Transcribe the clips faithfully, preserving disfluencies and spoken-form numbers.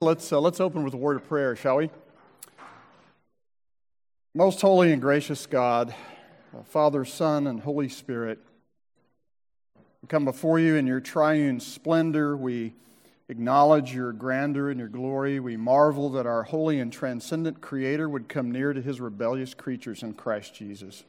Let's uh, let's open with a word of prayer, shall we? Most holy and gracious God, uh, Father, Son, and Holy Spirit, we come before you in your triune splendor. We acknowledge your grandeur and your glory. We marvel that our holy and transcendent Creator would come near to his rebellious creatures in Christ Jesus.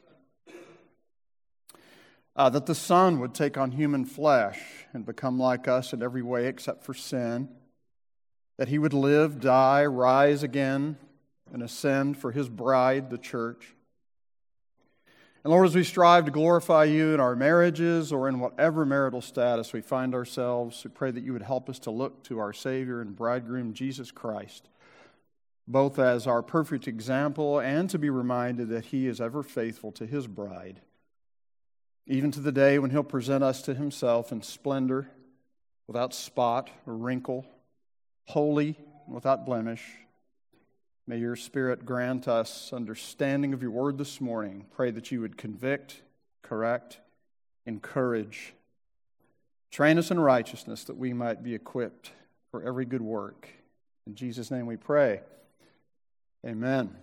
Uh, that the Son would take on human flesh and become like us in every way except for sin. That he would live, die, rise again, and ascend for his bride, the church. And Lord, as we strive to glorify you in our marriages or in whatever marital status we find ourselves, we pray that you would help us to look to our Savior and bridegroom, Jesus Christ, both as our perfect example and to be reminded that he is ever faithful to his bride, even to the day when he'll present us to himself in splendor, without spot or wrinkle, holy, without blemish. May your Spirit grant us understanding of your word this morning. Pray that you would convict, correct, encourage, train us in righteousness that we might be equipped for every good work. In Jesus' name we pray. Amen.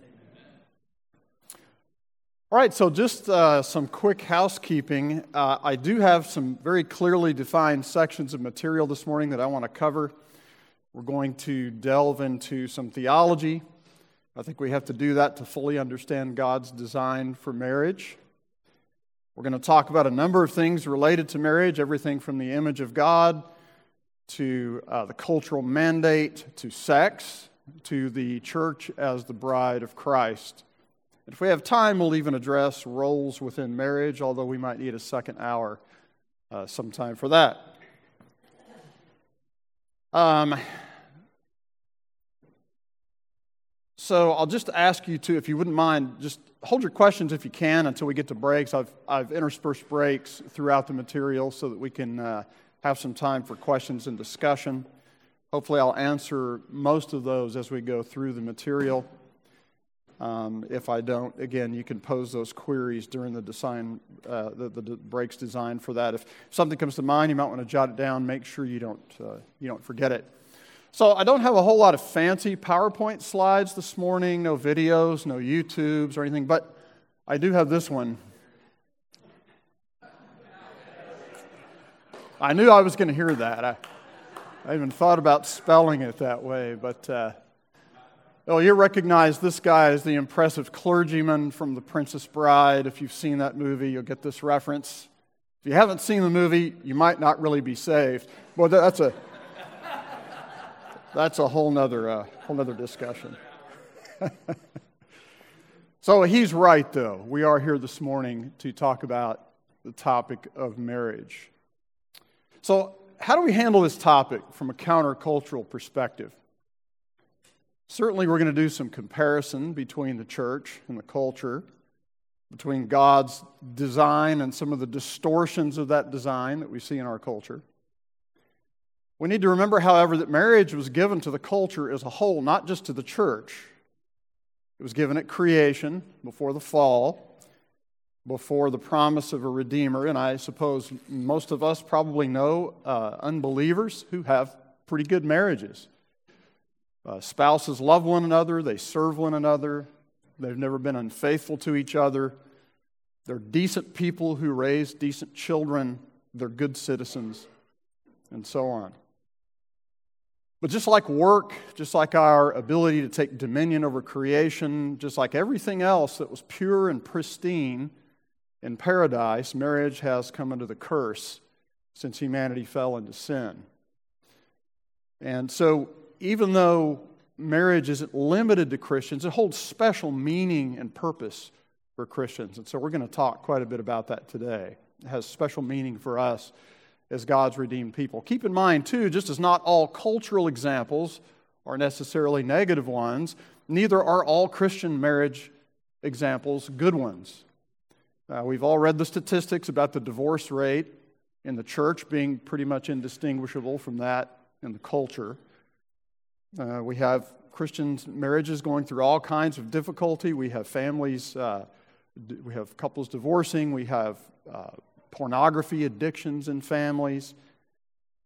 All right, so just uh, some quick housekeeping. Uh, I do have some very clearly defined sections of material this morning that I want to cover. We're going to delve into some theology. I think we have to do that to fully understand God's design for marriage. We're going to talk about a number of things related to marriage, everything from the image of God to uh, the cultural mandate, to sex, to the church as the bride of Christ. And if we have time, we'll even address roles within marriage, although we might need a second hour uh, sometime for that. Um, so I'll just ask you to, if you wouldn't mind, just hold your questions if you can until we get to breaks. I've I've interspersed breaks throughout the material so that we can uh, have some time for questions and discussion. Hopefully I'll answer most of those as we go through the material. Um, if I don't, again, you can pose those queries during the design, uh, the, the breaks designed for that. If something comes to mind, you might want to jot it down. Make sure you don't uh, you don't forget it. So I don't have a whole lot of fancy PowerPoint slides this morning, no videos, no YouTubes or anything, but I do have this one. I knew I was going to hear that. I, I even thought about spelling it that way, but... Uh, Oh, you recognize this guy as the impressive clergyman from The Princess Bride. If you've seen that movie, you'll get this reference. If you haven't seen the movie, you might not really be saved. Well, that's a that's a whole nother uh, whole nother discussion. So he's right, though. We are here this morning to talk about the topic of marriage. So, how do we handle this topic from a countercultural perspective? Certainly, we're going to do some comparison between the church and the culture, between God's design and some of the distortions of that design that we see in our culture. We need to remember, however, that marriage was given to the culture as a whole, not just to the church. It was given at creation, before the fall, before the promise of a Redeemer. And I suppose most of us probably know uh, unbelievers who have pretty good marriages. Uh, spouses love one another, they serve one another, they've never been unfaithful to each other, they're decent people who raise decent children, they're good citizens, and so on. But just like work, just like our ability to take dominion over creation, just like everything else that was pure and pristine in paradise, marriage has come under the curse since humanity fell into sin. And so, even though marriage isn't limited to Christians, it holds special meaning and purpose for Christians. And so we're going to talk quite a bit about that today. It has special meaning for us as God's redeemed people. Keep in mind, too, just as not all cultural examples are necessarily negative ones, neither are all Christian marriage examples good ones. Uh, we've all read the statistics about the divorce rate in the church being pretty much indistinguishable from that in the culture. Uh, we have Christian marriages going through all kinds of difficulty. We have families, uh, d- we have couples divorcing. We have uh, pornography addictions in families.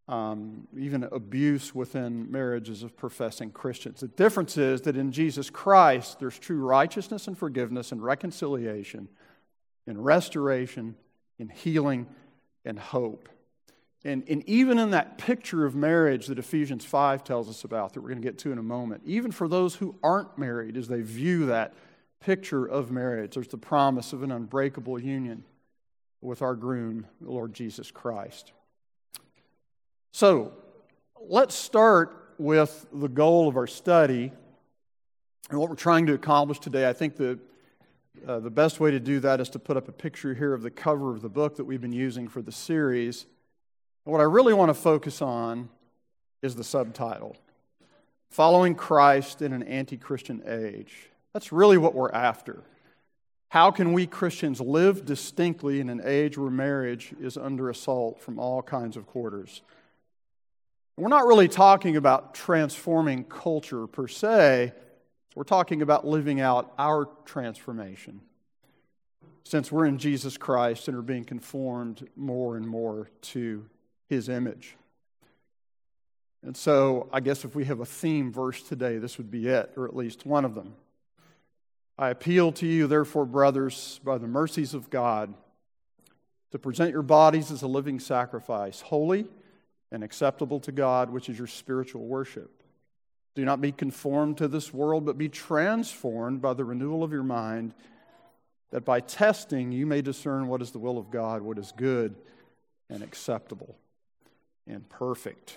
um, even abuse within marriages of professing Christians. The difference is that in Jesus Christ, there's true righteousness and forgiveness and reconciliation, and restoration, and healing, and hope. And, and even in that picture of marriage that Ephesians five tells us about, that we're going to get to in a moment, even for those who aren't married, as they view that picture of marriage, there's the promise of an unbreakable union with our groom, the Lord Jesus Christ. So, let's start with the goal of our study and what we're trying to accomplish today. I think the, uh, the best way to do that is to put up a picture here of the cover of the book that we've been using for the series. And what I really want to focus on is the subtitle, Following Christ in an Anti-Christian Age. That's really what we're after. How can we Christians live distinctly in an age where marriage is under assault from all kinds of quarters? We're not really talking about transforming culture per se. We're talking about living out our transformation, since we're in Jesus Christ and are being conformed more and more to His image. And so I guess if we have a theme verse today, this would be it, or at least one of them. I appeal to you, therefore, brothers, by the mercies of God, to present your bodies as a living sacrifice, holy and acceptable to God, which is your spiritual worship. Do not be conformed to this world, but be transformed by the renewal of your mind, that by testing you may discern what is the will of God, what is good and acceptable and perfect.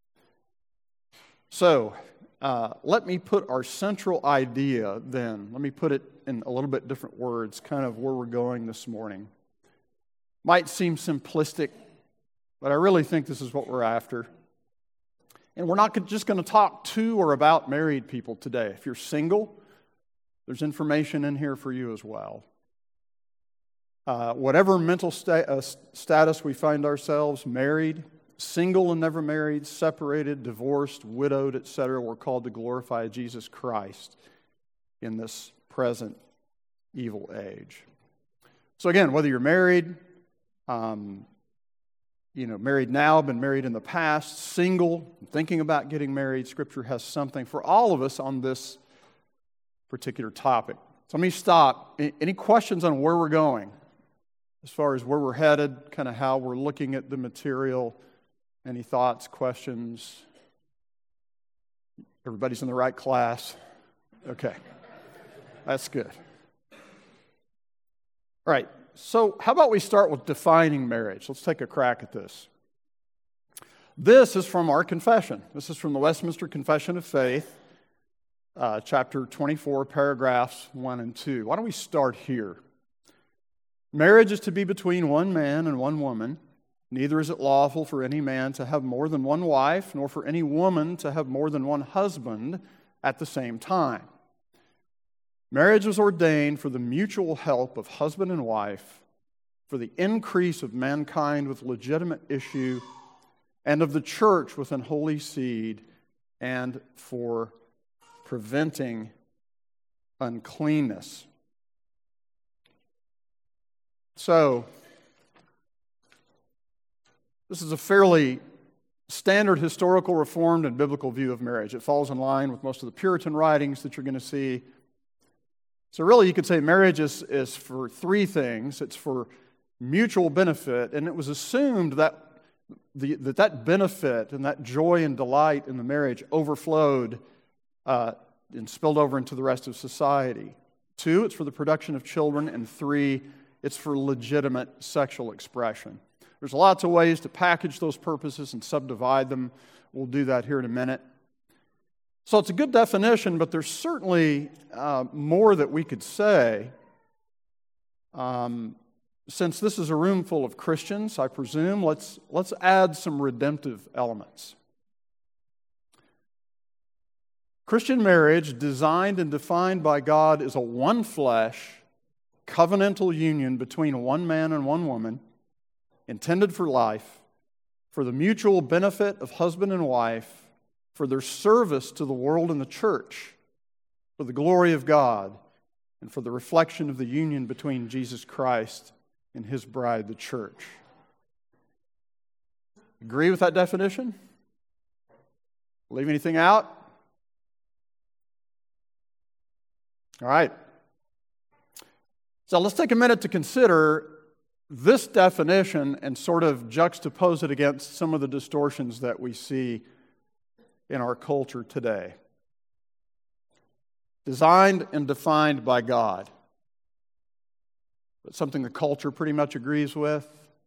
So, uh, let me put our central idea then, let me put it in a little bit different words, kind of where we're going this morning. Might seem simplistic, but I really think this is what we're after. And we're not just going to talk to or about married people today. If you're single, there's information in here for you as well. Uh, whatever mental sta- uh, status we find ourselves, married, single and never married, separated, divorced, widowed, et cetera, we're called to glorify Jesus Christ in this present evil age. So again, whether you're married, um, you know, married now, been married in the past, single, thinking about getting married, Scripture has something for all of us on this particular topic. So let me stop. Any questions on where we're going? As far as where we're headed, kind of how we're looking at the material, any thoughts, questions? Everybody's in the right class? Okay, that's good. All right, so how about we start with defining marriage? Let's take a crack at this. This is from our confession. This is from the Westminster Confession of Faith, uh, chapter twenty-four, paragraphs one and two. Why don't we start here? Marriage is to be between one man and one woman. Neither is it lawful for any man to have more than one wife, nor for any woman to have more than one husband at the same time. Marriage was ordained for the mutual help of husband and wife, for the increase of mankind with legitimate issue, and of the church with an holy seed, and for preventing uncleanness. So, this is a fairly standard historical, reformed, and biblical view of marriage. It falls in line with most of the Puritan writings that you're going to see. So really, you could say marriage is, is for three things. It's for mutual benefit, and it was assumed that the, that, that benefit and that joy and delight in the marriage overflowed uh, and spilled over into the rest of society. Two, it's for the production of children, and three, it's for legitimate sexual expression. There's lots of ways to package those purposes and subdivide them. We'll do that here in a minute. So it's a good definition, but there's certainly uh, more that we could say. Um, since this is a room full of Christians, I presume, let's, let's add some redemptive elements. Christian marriage, designed and defined by God, is a one flesh, covenantal union between one man and one woman, intended for life, for the mutual benefit of husband and wife, for their service to the world and the church, for the glory of God, and for the reflection of the union between Jesus Christ and His bride, the church. Agree with that definition? Leave anything out? All right. So let's take a minute to consider this definition and sort of juxtapose it against some of the distortions that we see in our culture today. Designed and defined by God. But something the culture pretty much agrees with.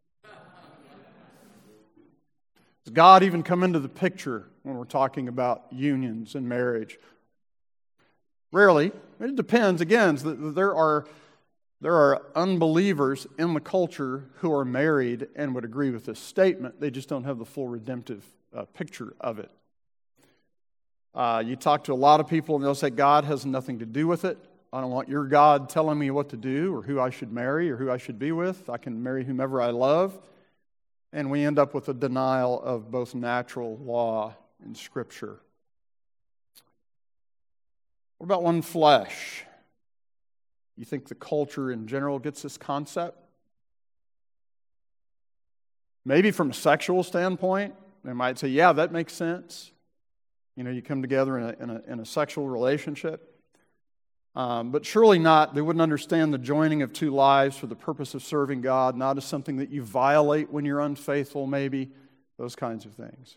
Does God even come into the picture when we're talking about unions and marriage? Rarely. It depends. Again, there are, there are unbelievers in the culture who are married and would agree with this statement. They just don't have the full redemptive uh, picture of it. Uh, you talk to a lot of people and they'll say, God has nothing to do with it. I don't want your God telling me what to do or who I should marry or who I should be with. I can marry whomever I love. And we end up with a denial of both natural law and Scripture. What about one flesh? You think the culture in general gets this concept? Maybe from a sexual standpoint, they might say, yeah, that makes sense. You know, you come together in a, in a, in a sexual relationship. Um, but surely not, they wouldn't understand the joining of two lives for the purpose of serving God, not as something that you violate when you're unfaithful, maybe, those kinds of things.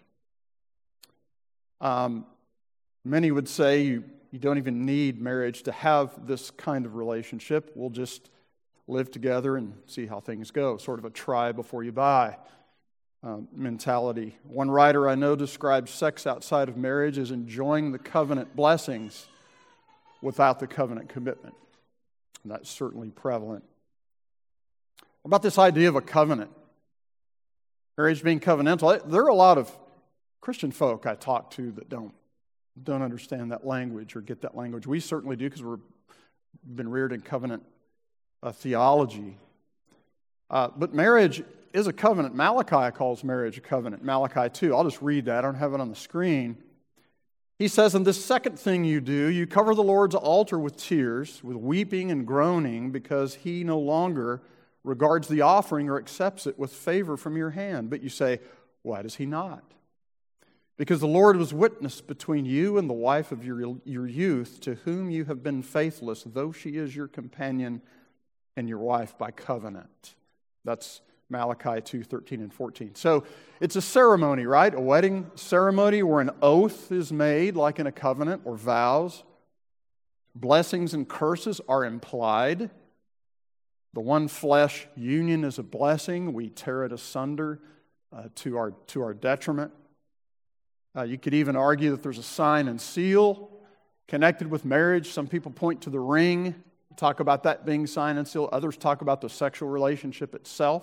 Um, many would say you, you don't even need marriage to have this kind of relationship. We'll just live together and see how things go, sort of a try before you buy um, mentality. One writer I know describes sex outside of marriage as enjoying the covenant blessings without the covenant commitment. And that's certainly prevalent. What about this idea of a covenant? Marriage being covenantal. There are a lot of Christian folk I talk to that don't, don't understand that language or get that language. We certainly do because we've been reared in covenant uh, theology. Uh, but marriage is a covenant. Malachi calls marriage a covenant. Malachi two. I'll just read that. I don't have it on the screen. He says, and this second thing you do, you cover the Lord's altar with tears, with weeping and groaning, because he no longer regards the offering or accepts it with favor from your hand. But you say, why does he not? Because the Lord was witness between you and the wife of your, your youth, to whom you have been faithless, though she is your companion and your wife by covenant. That's Malachi two, thirteen and fourteen. So it's a ceremony, right? A wedding ceremony where an oath is made like in a covenant or vows. Blessings and curses are implied. The one flesh union is a blessing. We tear it asunder uh, to our, to our detriment. Uh, you could even argue that there's a sign and seal connected with marriage. Some people point to the ring, talk about that being sign and seal. Others talk about the sexual relationship itself.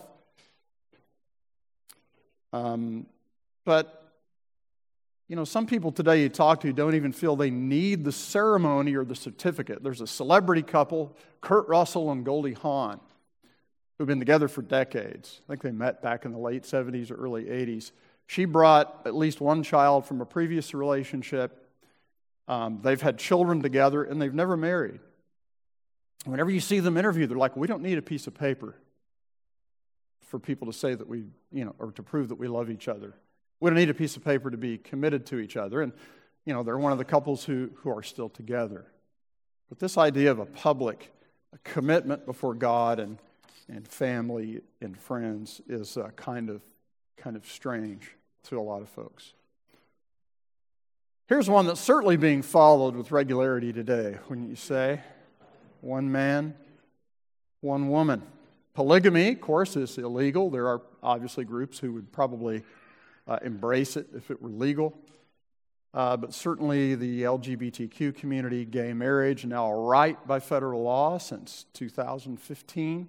Um, but, you know, some people today you talk to don't even feel they need the ceremony or the certificate. There's a celebrity couple, Kurt Russell and Goldie Hawn, who've been together for decades. I think they met back in the late seventies or early eighties. She brought at least one child from a previous relationship. Um, they've had children together, and they've never married. Whenever you see them interviewed, they're like, we don't need a piece of paper for people to say that we, you know, or to prove that we love each other. We don't need a piece of paper to be committed to each other. And, you know, they're one of the couples who, who are still together. But this idea of a public a commitment before God and, and family and friends is uh, kind of, kind of strange to a lot of folks. Here's one that's certainly being followed with regularity today, wouldn't you say? One man, one woman. Polygamy, of course, is illegal. There are obviously groups who would probably uh, embrace it if it were legal. Uh, but certainly the L G B T Q community, gay marriage, now a right by federal law since two thousand fifteen.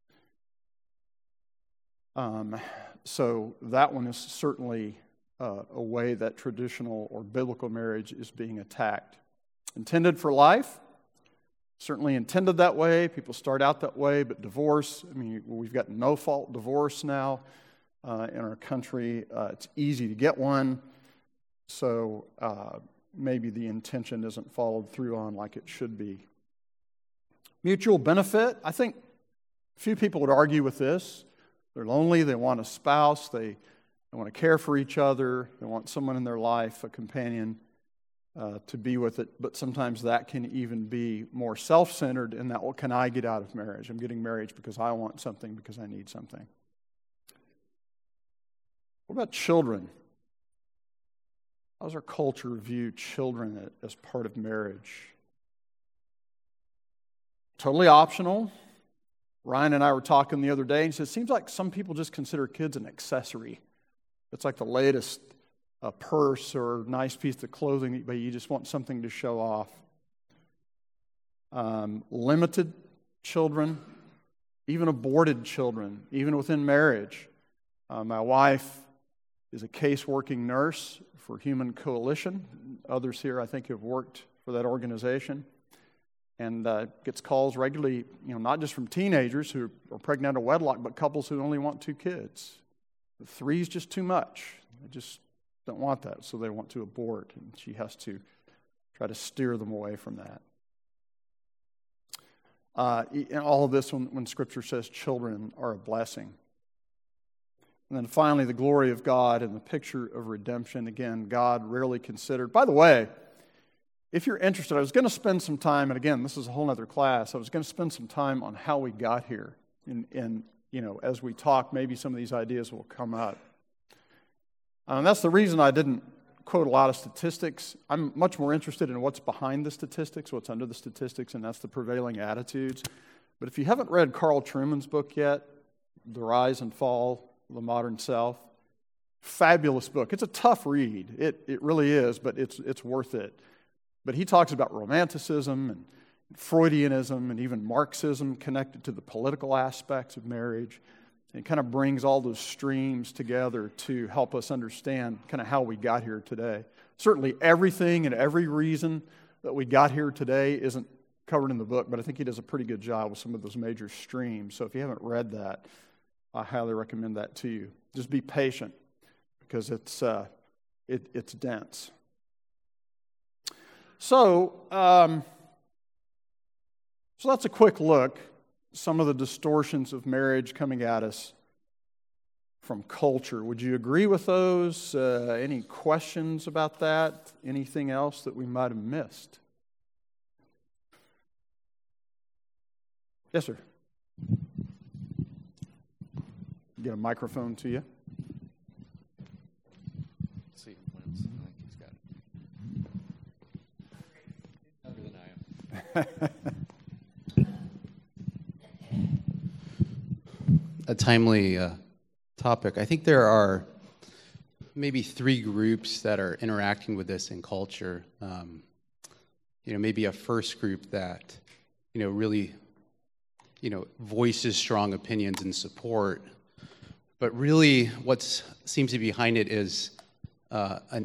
Um, so that one is certainly uh, a way that traditional or biblical marriage is being attacked. Intended for life. Certainly intended that way. People start out that way, but divorce, I mean, we've got no-fault divorce now uh, in our country. Uh, it's easy to get one, so uh, maybe the intention isn't followed through on like it should be. Mutual benefit, I think a few people would argue with this. They're lonely, they want a spouse, they They want to care for each other. They want someone in their life, a companion, uh, to be with it. But sometimes that can even be more self-centered in that, what can I get out of marriage? I'm getting married because I want something, because I need something. What about children? How does our culture view children as part of marriage? Totally optional. Ryan and I were talking the other day, and he said, it seems like some people just consider kids an accessory. It's like the latest uh, purse or nice piece of clothing, but you just want something to show off. Um, limited children, even aborted children, even within marriage. Uh, my wife is a case-working nurse for Human Coalition. Others here, I think, have worked for that organization. And uh, gets calls regularly, you know, not just from teenagers who are pregnant out of wedlock, but couples who only want two kids. Three is just too much. They just don't want that, so they want to abort. And she has to try to steer them away from that. Uh, and all of this when, when Scripture says children are a blessing. And then finally, the glory of God and the picture of redemption. Again, God rarely considered. By the way, if you're interested, I was going to spend some time, and again, this is a whole other class, I was going to spend some time on how we got here. And, and you know, as we talk, maybe some of these ideas will come up. And that's the reason I didn't quote a lot of statistics. I'm much more interested in what's behind the statistics, what's under the statistics, and that's the prevailing attitudes. But if you haven't read Carl Trueman's book yet, The Rise and Fall of the Modern Self, fabulous book. It's a tough read. It it really is, but it's it's worth it. But he talks about romanticism and Freudianism and even Marxism connected to the political aspects of marriage. And kind of brings all those streams together to help us understand kind of how we got here today. Certainly everything and every reason that we got here today isn't covered in the book, but I think he does a pretty good job with some of those major streams. So if you haven't read that, I highly recommend that to you. Just be patient because it's uh, it, it's dense. So, um, so that's a quick look. Some of the distortions of marriage coming at us from culture. Would you agree with those? Uh, any questions about that? Anything else that we might have missed? Yes, sir. Get a microphone to you. Let's see. I think he's got it. Better than I am. A timely uh, topic. I think there are maybe three groups that are interacting with this in culture. Um, you know, maybe a first group that, you know, really, you know, voices strong opinions and support. But really, what seems to be behind it is uh, an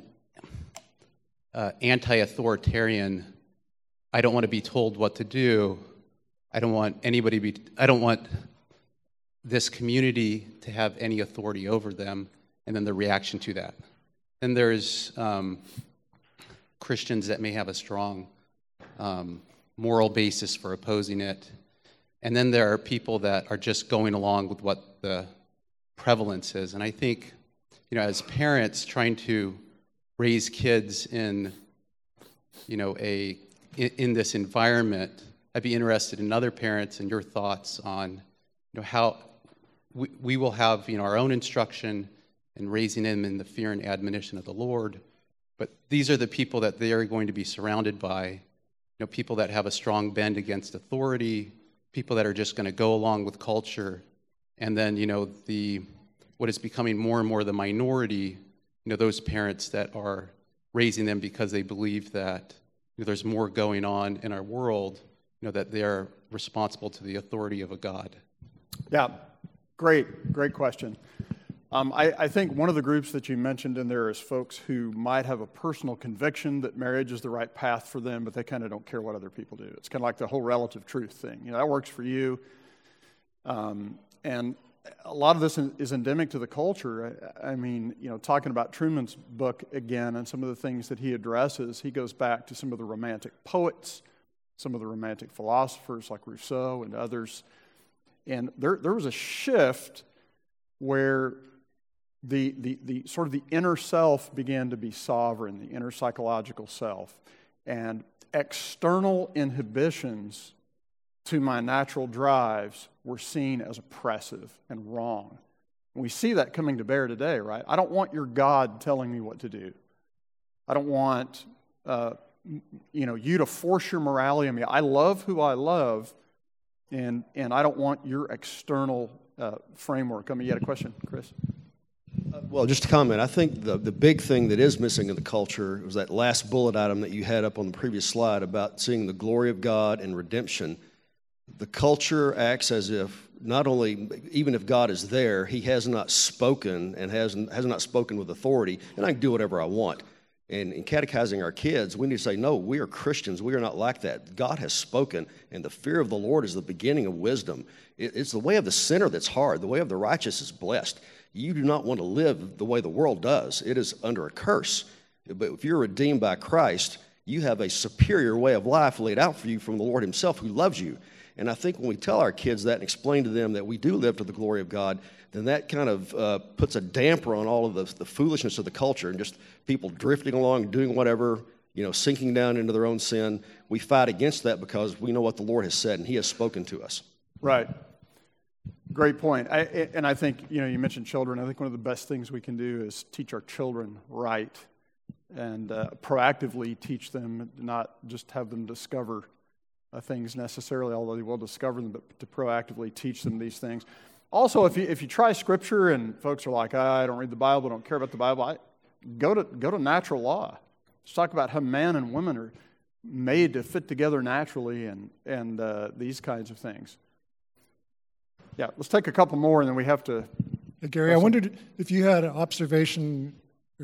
uh, anti-authoritarian. I don't want to be told what to do. I don't want anybody be. I don't want this community to have any authority over them, and then the reaction to that. Then there's um, Christians that may have a strong um, moral basis for opposing it, and then there are people that are just going along with what the prevalence is. And I think, you know, as parents trying to raise kids in, you know, a in, in this environment, I'd be interested in other parents and your thoughts on, you know, how We, we will have, you know, our own instruction in raising them in the fear and admonition of the Lord, but these are the people that they are going to be surrounded by, you know, people that have a strong bend against authority, people that are just going to go along with culture, and then, you know, the what is becoming more and more the minority, you know, those parents that are raising them because they believe that, you know, there's more going on in our world, you know, that they are responsible to the authority of a God. Yeah. Great, great question. Um, I, I think one of the groups that you mentioned in there is folks who might have a personal conviction that marriage is the right path for them, but they kind of don't care what other people do. It's kind of like the whole relative truth thing. You know, that works for you. Um, and a lot of this is endemic to the culture. I, I mean, you know, talking about Trueman's book again and some of the things that he addresses, he goes back to some of the romantic poets, some of the romantic philosophers like Rousseau and others. And there, there was a shift where the, the, the sort of the inner self began to be sovereign, the inner psychological self. And external inhibitions to my natural drives were seen as oppressive and wrong. And we see that coming to bear today, right? I don't want your God telling me what to do. I don't want uh, you know, you to force your morality on me. I love who I love, and and I don't want your external uh, framework. I mean, you had a question, Chris? Uh, well, just to comment, I think the, the big thing that is missing in the culture was that last bullet item that you had up on the previous slide about seeing the glory of God and redemption. The culture acts as if not only, even if God is there, he has not spoken and has, has not spoken with authority, and I can do whatever I want. And in catechizing our kids, we need to say, no, we are Christians. We are not like that. God has spoken, and the fear of the Lord is the beginning of wisdom. It, it's the way of the sinner that's hard. The way of the righteous is blessed. You do not want to live the way the world does. It is under a curse. But if you're redeemed by Christ, you have a superior way of life laid out for you from the Lord himself who loves you. And I think when we tell our kids that and explain to them that we do live to the glory of God, then that kind of uh, puts a damper on all of the, the foolishness of the culture and just people drifting along, doing whatever, you know, sinking down into their own sin. We fight against that because we know what the Lord has said and he has spoken to us. Right. Great point. I, and I think, you know, you mentioned children. I think one of the best things we can do is teach our children right and uh, proactively teach them, not just have them discover uh, things necessarily, although they will discover them, but to proactively teach them these things. Also, if you if you try Scripture and folks are like, ah, I don't read the Bible, I don't care about the Bible, I, go to go to natural law. Let's talk about how man and women are made to fit together naturally and, and uh, these kinds of things. Yeah, let's take a couple more, and then we have to... Hey, Gary, I wondered if you had an observation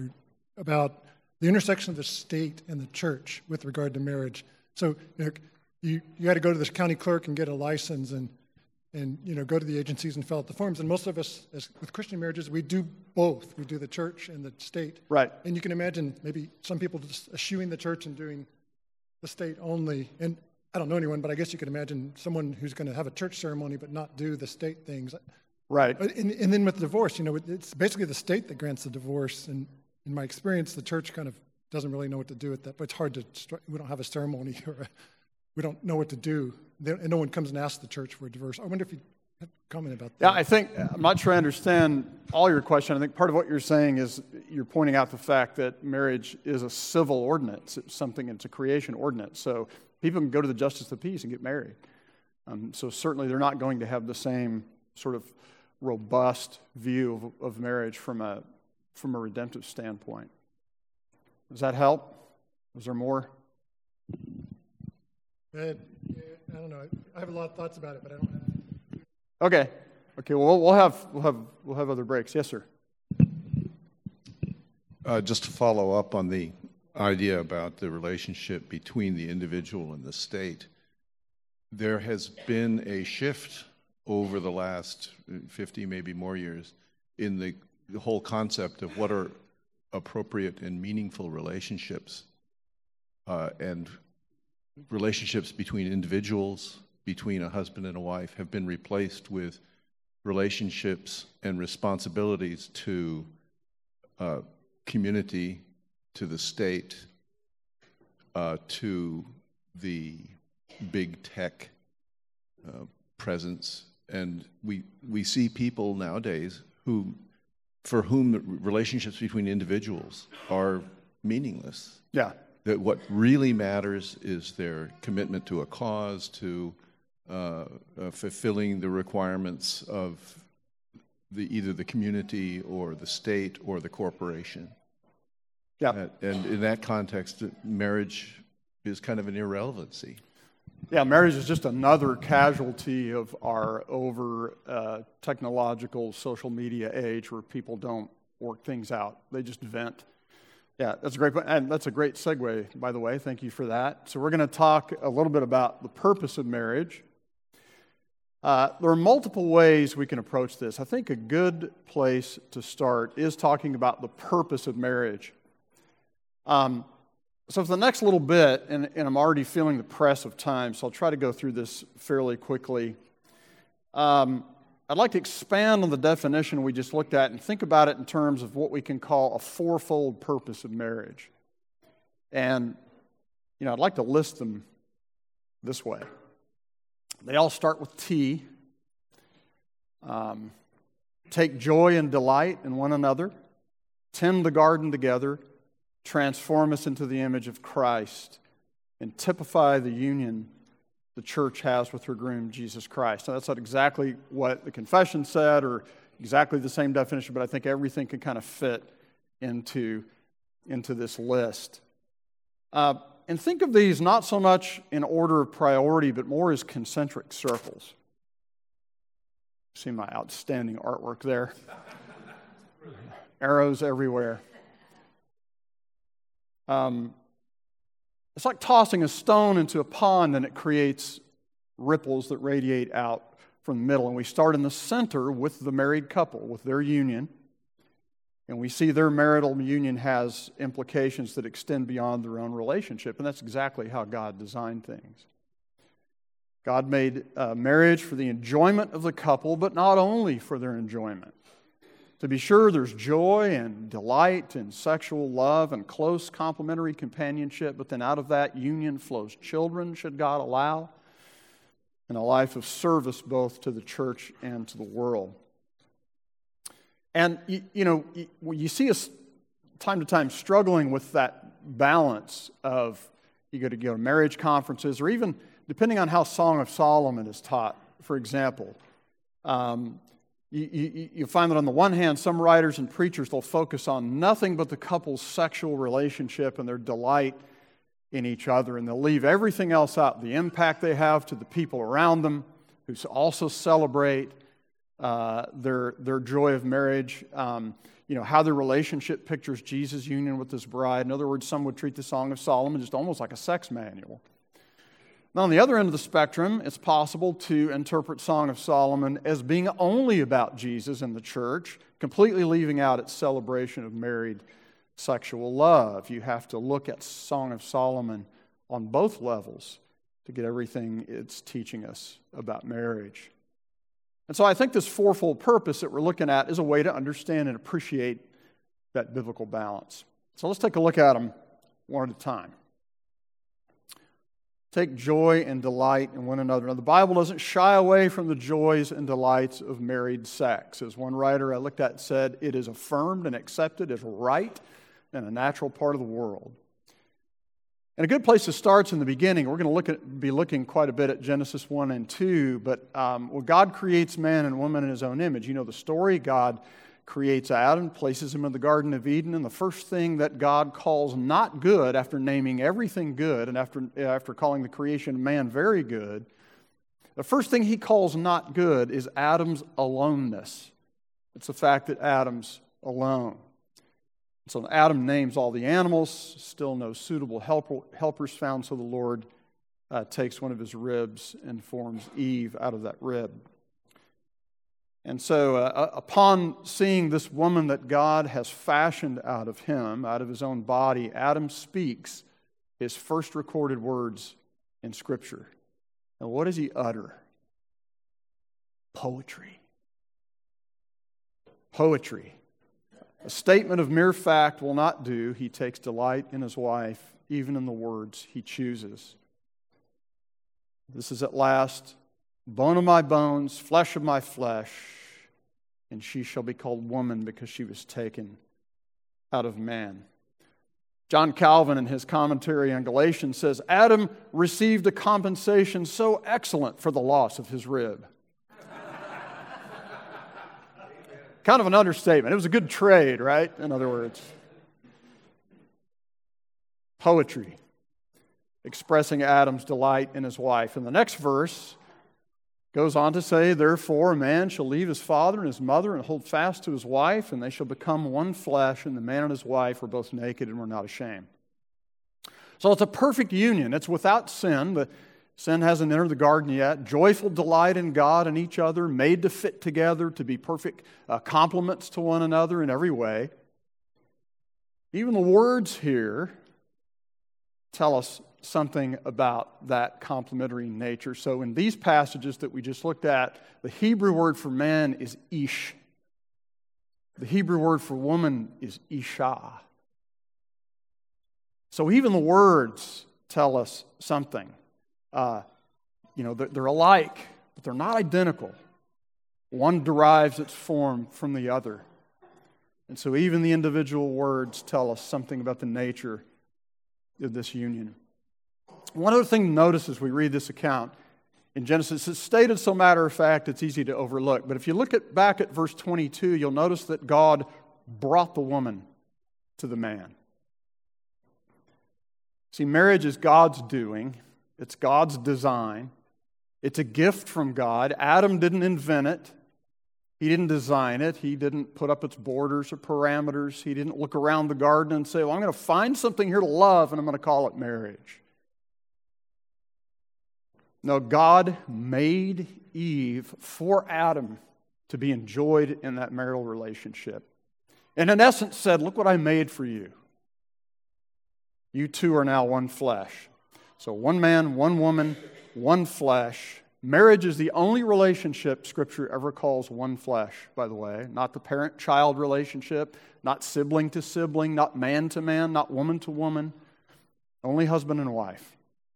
about the intersection of the state and the church with regard to marriage. So you know, you, you had to go to this county clerk and get a license and, and you know, go to the agencies and fill out the forms. And most of us, as with Christian marriages, we do both. We do the church and the state. Right. And you can imagine maybe some people just eschewing the church and doing the state only. And I don't know anyone, but I guess you could imagine someone who's going to have a church ceremony but not do the state things. Right. And, and then with divorce, you know, it's basically the state that grants the divorce. And in my experience, the church kind of doesn't really know what to do with that. But it's hard to, we don't have a ceremony or a, we don't know what to do. And no one comes and asks the church for a divorce. I wonder if you have a comment about that. Yeah, I think, I'm not sure I understand all your question. I think part of what you're saying is you're pointing out the fact that marriage is a civil ordinance. It's something, it's a creation ordinance. So people can go to the justice of the peace and get married. Um, so certainly they're not going to have the same sort of robust view of, of marriage from a from a redemptive standpoint. Does that help? Was there more? I don't know. I have a lot of thoughts about it, but I don't have. Okay. Okay. Well, we'll have we'll have we'll have other breaks. Yes, sir. Uh, just to follow up on the idea about the relationship between the individual and the state, there has been a shift over the last fifty, maybe more years, in the, the whole concept of what are appropriate and meaningful relationships, uh, and relationships between individuals, between a husband and a wife, have been replaced with relationships and responsibilities to uh, community, to the state, uh, to the big tech uh, presence. And we we see people nowadays who, for whom the relationships between individuals are meaningless. Yeah. That what really matters is their commitment to a cause, to uh, uh, fulfilling the requirements of the either the community or the state or the corporation. Yeah. Uh, and in that context, marriage is kind of an irrelevancy. Yeah, marriage is just another casualty of our over uh, technological social media age where people don't work things out. They just vent. Yeah, that's a great point. And that's a great segue, by the way. Thank you for that. So we're going to talk a little bit about the purpose of marriage. Uh, there are multiple ways we can approach this. I think a good place to start is talking about the purpose of marriage. Um, so for the next little bit, and, and I'm already feeling the press of time, so I'll try to go through this fairly quickly. Um, I'd like to expand on the definition we just looked at and think about it in terms of what we can call a fourfold purpose of marriage. And, you know, I'd like to list them this way. They all start with T. Um, take joy and delight in one another, tend the garden together, transform us into the image of Christ, and typify the union the church has with her groom, Jesus Christ. Now, that's not exactly what the confession said or exactly the same definition, but I think everything can kind of fit into, into this list. Uh, and think of these not so much in order of priority, but more as concentric circles. See my outstanding artwork there. Arrows everywhere. Um, it's like tossing a stone into a pond and it creates ripples that radiate out from the middle. And we start in the center with the married couple, with their union. And we see their marital union has implications that extend beyond their own relationship. And that's exactly how God designed things. God made uh, marriage for the enjoyment of the couple, but not only for their enjoyment. To be sure, there's joy and delight and sexual love and close complementary companionship, but then out of that union flows children, should God allow, and a life of service both to the church and to the world. And, you, you know, you, you see us time to time struggling with that balance of, you go to go to marriage conferences, or even depending on how Song of Solomon is taught, for example. Um, You, you, you find that on the one hand, some writers and preachers, they'll focus on nothing but the couple's sexual relationship and their delight in each other, and they'll leave everything else out, the impact they have to the people around them, who also celebrate uh, their, their joy of marriage, um, you know, how their relationship pictures Jesus' union with his bride. In other words, some would treat the Song of Solomon just almost like a sex manual. Now, on the other end of the spectrum, it's possible to interpret Song of Solomon as being only about Jesus and the church, completely leaving out its celebration of married sexual love. You have to look at Song of Solomon on both levels to get everything it's teaching us about marriage. And so I think this fourfold purpose that we're looking at is a way to understand and appreciate that biblical balance. So let's take a look at them one at a time. Take joy and delight in one another. Now, the Bible doesn't shy away from the joys and delights of married sex. As one writer I looked at said, it is affirmed and accepted as right and a natural part of the world. And a good place to start is in the beginning. We're going to look at, be looking quite a bit at Genesis one and two, but um, when God creates man and woman in his own image, you know the story. God creates Adam, places him in the Garden of Eden, and the first thing that God calls not good, after naming everything good and after, after calling the creation of man very good, the first thing he calls not good is Adam's aloneness. It's the fact that Adam's alone. So Adam names all the animals, still no suitable helper, helpers found, so the Lord uh, takes one of his ribs and forms Eve out of that rib. And so uh, upon seeing this woman that God has fashioned out of him, out of his own body, Adam speaks his first recorded words in Scripture. And what does he utter? Poetry. Poetry. A statement of mere fact will not do. He takes delight in his wife, even in the words he chooses. This is at last bone of my bones, flesh of my flesh, and she shall be called woman because she was taken out of man. John Calvin, in his commentary on Galatians, says, Adam received a compensation so excellent for the loss of his rib. Kind of an understatement. It was a good trade, right? In other words. Poetry, expressing Adam's delight in his wife. And the next verse goes on to say, therefore a man shall leave his father and his mother and hold fast to his wife, and they shall become one flesh, and the man and his wife were both naked and were not ashamed. So it's a perfect union. It's without sin. The sin hasn't entered the garden yet. Joyful delight in God and each other, made to fit together, to be perfect uh, complements to one another in every way. Even the words here tell us something about that complementary nature. So in these passages that we just looked at, the Hebrew word for man is ish. The Hebrew word for woman is isha. So even the words tell us something. Uh, you know, they're, they're alike, but they're not identical. One derives its form from the other. And so even the individual words tell us something about the nature of this union. One other thing to notice as we read this account in Genesis, it's stated so matter of fact it's easy to overlook. But if you look at, back at verse twenty-two, you'll notice that God brought the woman to the man. See, marriage is God's doing. It's God's design. It's a gift from God. Adam didn't invent it. He didn't design it. He didn't put up its borders or parameters. He didn't look around the garden and say, well, I'm going to find something here to love and I'm going to call it marriage. No, God made Eve for Adam to be enjoyed in that marital relationship. And in essence said, look what I made for you. You two are now one flesh. So one man, one woman, one flesh. Marriage is the only relationship Scripture ever calls one flesh, by the way. Not the parent-child relationship, not sibling to sibling, not man to man, not woman to woman. Only husband and wife.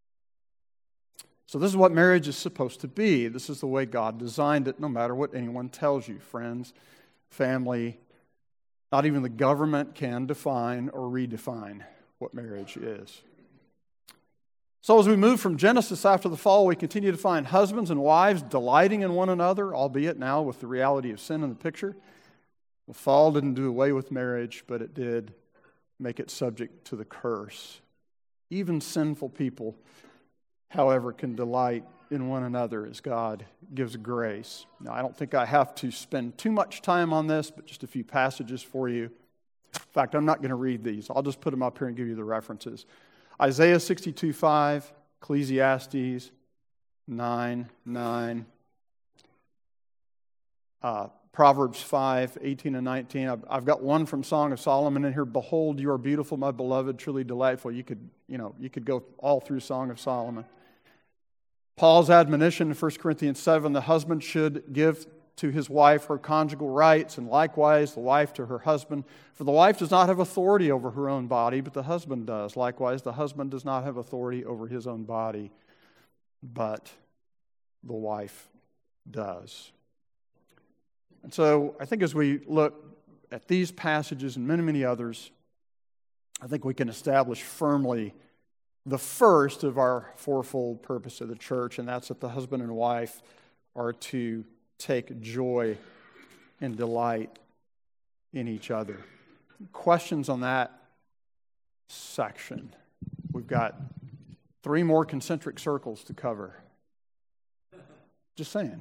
So this is what marriage is supposed to be. This is the way God designed it, no matter what anyone tells you. Friends, family, not even the government can define or redefine what marriage is. So as we move from Genesis after the fall, we continue to find husbands and wives delighting in one another, albeit now with the reality of sin in the picture. The fall didn't do away with marriage, but it did make it subject to the curse. Even sinful people, however, can delight in one another as God gives grace. Now, I don't think I have to spend too much time on this, but just a few passages for you. In fact, I'm not going to read these. I'll just put them up here and give you the references. Isaiah sixty-two five, Ecclesiastes nine nine, uh, Proverbs five eighteen and nineteen. I've, I've got one from Song of Solomon in here. Behold, you are beautiful, my beloved, truly delightful. You could, you know, you could go all through Song of Solomon. Paul's admonition in First Corinthians seven, the husband should give to his wife her conjugal rights, and likewise the wife to her husband. For the wife does not have authority over her own body, but the husband does. Likewise, the husband does not have authority over his own body, but the wife does. And so I think as we look at these passages and many, many others, I think we can establish firmly the first of our fourfold purpose of the church, and that's that the husband and wife are to take joy and delight in each other. Questions on that section? We've got three more concentric circles to cover. Just saying.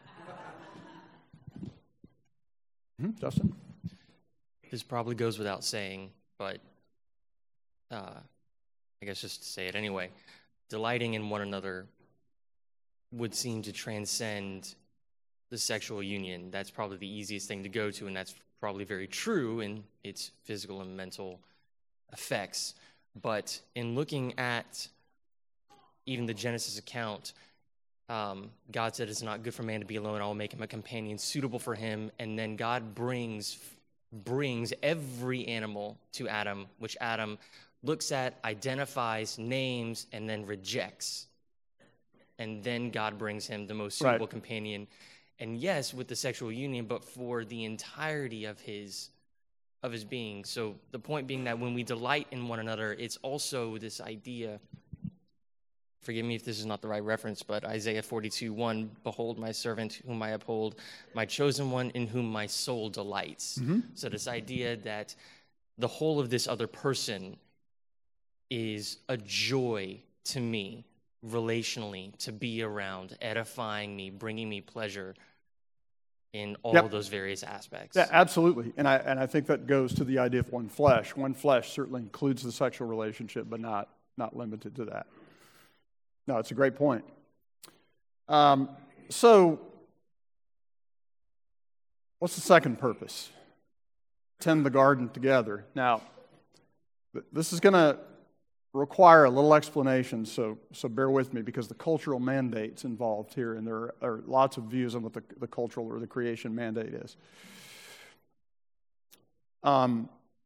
Hmm, Justin? This probably goes without saying, but uh, I guess just to say it anyway. Delighting in one another would seem to transcend the sexual union. That's probably the easiest thing to go to, and that's probably very true in its physical and mental effects. But in looking at even the Genesis account, um, God said it's not good for man to be alone. I will make him a companion suitable for him. And then God brings brings every animal to Adam, which Adam looks at, identifies, names, and then rejects. And then God brings him the most suitable right. companion. And yes, with the sexual union, but for the entirety of his of his being. So the point being that when we delight in one another, it's also this idea, forgive me if this is not the right reference, but Isaiah forty-two one, behold my servant whom I uphold, my chosen one in whom my soul delights. Mm-hmm. So this idea that the whole of this other person is a joy to me, relationally, to be around, edifying me, bringing me pleasure in all yep. of those various aspects. Yeah, absolutely. And I and I think that goes to the idea of one flesh. One flesh certainly includes the sexual relationship, but not, not limited to that. No, it's a great point. Um, so, what's the second purpose? Tend the garden together. Now, this is going to require a little explanation, so, so bear with me, because the cultural mandate's involved here, and there are, are lots of views on what the, the cultural or the creation mandate is. Um,